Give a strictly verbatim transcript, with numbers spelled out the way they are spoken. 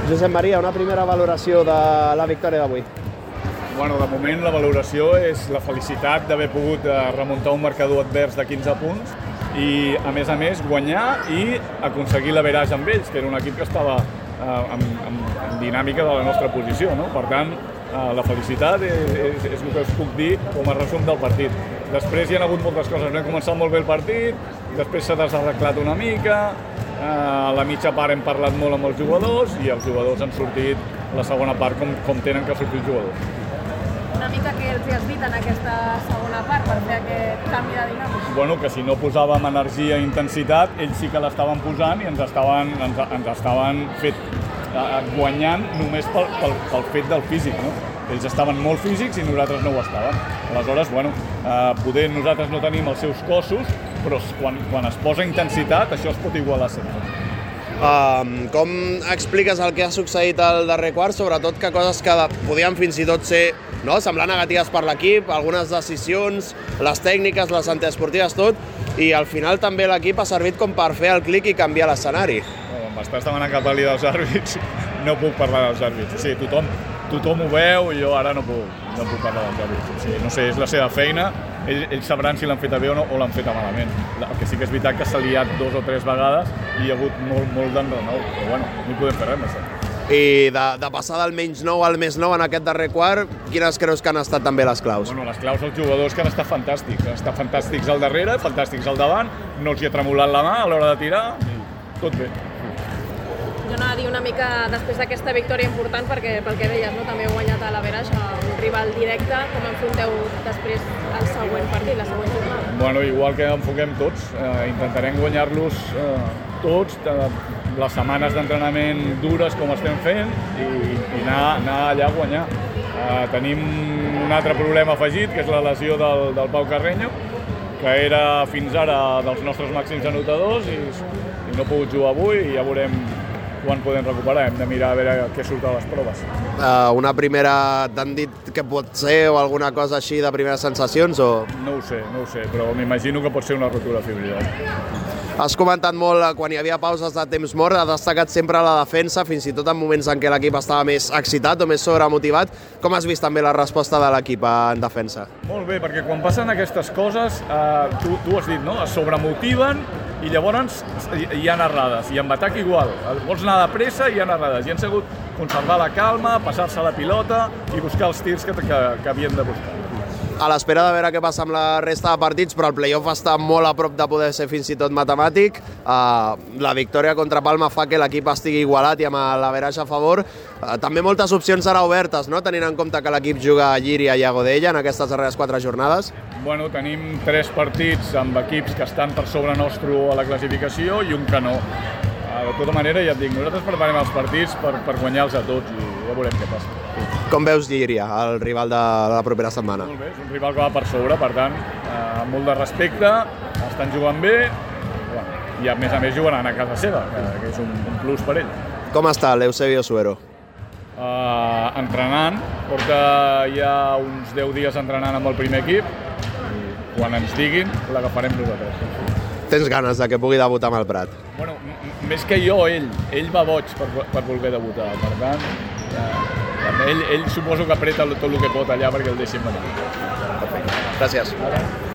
Josep Maria, una primera valoració de la victòria d'avui. Bueno, de moment la valoració és la felicitat d'haver pogut remuntar un marcador advers de quinze punts i, a més a més, guanyar i aconseguir l'average amb ells, que era un equip que estava eh, en, en, en dinàmica de la nostra posició, no? Per tant, eh, la felicitat és, és, és el que us puc dir com a resum del partit. Després hi ha hagut moltes coses, no hem començat molt bé el partit, després s'ha desarreglat una mica, eh, a la mitja part hem parlat molt amb els jugadors i els jugadors han sortit la segona part com, com tenen que sortir els jugadors. Una mica que els hi has dit en aquesta segona part per fer aquest canvi de dinàmica? Bueno, que si no posàvem energia i intensitat, ells sí que l'estaven posant i ens estaven, ens, ens estaven fet, eh, guanyant només pel, pel, pel fet del físic, no? Ells estaven molt físics i nosaltres no ho estàvem. Aleshores, bueno, eh, poder nosaltres no tenim els seus cossos, però quan, quan es posa intensitat, això es pot igualar sempre. Um, com expliques el que ha succeït al darrer quart, sobretot que coses que podien fins i tot ser, no, semblar negatives per l'equip, algunes decisions, les tècniques, les antiesportives, tot, i al final també l'equip ha servit com per fer el clic i canviar l'escenari. No, m'estàs demanant que parli dels àrbits, no puc parlar dels àrbits. O sigui, tothom, tothom ho veu i jo ara no puc, no puc parlar dels àrbits. O sigui, no sé, és la seva feina, ells, ells sabran si l'han feta bé o no, o l'han feta malament. El que sí que és veritat que s'ha liat dos o tres vegades i hi ha hagut molt, molt d'enrenou, però bueno, no hi podem fer res més. I de, de passar del menys nou al més nou en aquest darrer quart, quines creus que han estat també les claus? Bueno, les claus, els jugadors que han estat fantàstics. Han estat fantàstics al darrere, fantàstics al davant, no els hi ha tremolat la mà a l'hora de tirar i tot bé. Jo anava a dir una mica després d'aquesta victòria important, perquè pel que deies, no? També heu guanyat a l'Averaix, un rival directe. Com enfronteu després el següent partit, la següent jornada? Bueno, igual que enfoquem tots, eh, intentarem guanyar-los eh, tots, eh, les setmanes d'entrenament dures com estem fent i, i anar, anar allà a guanyar. Eh, tenim un altre problema afegit, que és la lesió del, del Pau Carreño, que era fins ara dels nostres màxims anotadors i, i no ha pogut jugar avui i ja veurem quan podem recuperar. Hem de mirar a veure què surt a les proves. Uh, una primera... T'han dit que pot ser o alguna cosa així de primeres sensacions o...? No ho sé, no ho sé, però m'imagino que pot ser una rotura fibrilar. Has comentat molt, quan hi havia pauses de temps mort, ha destacat sempre la defensa, fins i tot en moments en què l'equip estava més excitat o més sobremotivat. Com has vist també la resposta de l'equip en defensa? Molt bé, perquè quan passen aquestes coses, eh, tu, tu has dit, no?, es sobremotiven i llavors hi ha errades, i amb atac igual. Vols anar de pressa i hi ha errades. I han sabut conservar la calma, passar-se la pilota i buscar els tirs que, que, que havien de buscar. A l'espera de veure què passa amb la resta de partits, però el play-off està molt a prop de poder ser fins i tot matemàtic. Uh, la victòria contra Palma fa que l'equip estigui igualat i amb l'averaix a favor. Uh, també moltes opcions ara obertes, no?, tenint en compte que l'equip juga a Llíria i a Godella en aquestes darreres quatre jornades. Bueno, tenim tres partits amb equips que estan per sobre nostre a la classificació i un que no. Uh, de tota manera, ja et dic, nosaltres preparem els partits per, per guanyar-los a tots i ja veurem què passa. Com veus Llíria, el rival de la propera setmana? Molt bé, és un rival que va per sobre, per tant, eh, amb molt de respecte, estan jugant bé, bueno, i a més a més jugaran a casa seva, que, que és un, un plus per ell. Com està l'Eusebio Suero? Uh, entrenant, porta ja uns deu dies entrenant amb el primer equip, i quan ens diguin l'agafarem nosaltres. Tens ganes de que pugui debutar amb el Prat? Bueno, més que jo, ell. Ell va boig per, per voler debutar, per tant, ja, ell, ell suposo que apreta tot el que pot allà perquè el deixin venir. Gràcies.